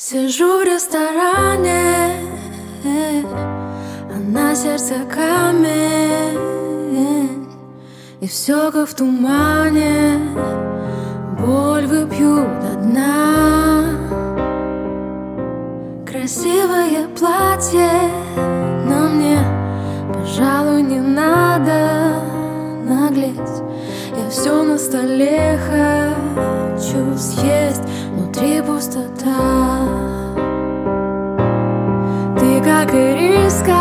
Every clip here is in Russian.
Сижу в ресторане, а на сердце камень, и все как в тумане, боль выпью до дна. Красивое платье на мне, пожалуй, не надо наглеть. Я все на столе хочу съесть, внутри пустота. Ты как ириска,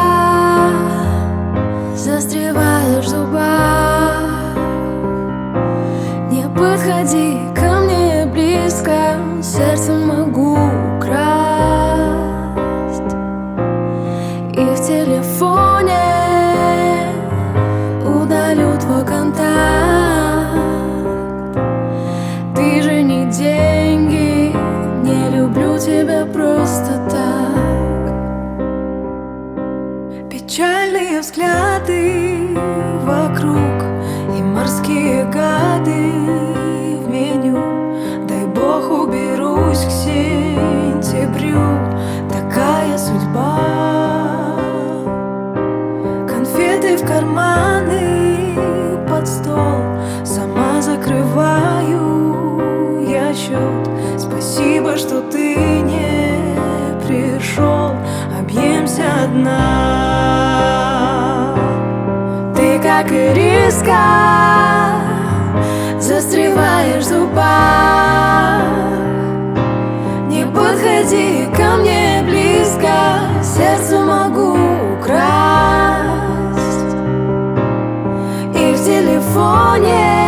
застреваешь в зубах. Не подходи ко мне близко, сердцем могу украсть. И в телефоне удалю твой контакт. Ты же не деньги, не люблю тебя просто так. Печальные взгляды вокруг и морские гады в меню. Дай бог уберусь к сентябрю, такая судьба. Конфеты в карманы, под стол, сама закрываю я счет. Спасибо, что ты не пришел, объемся одна. Ты как ириска, застреваешь в зубах. Не подходи ко мне близко, сердце могу украсть. И в телефоне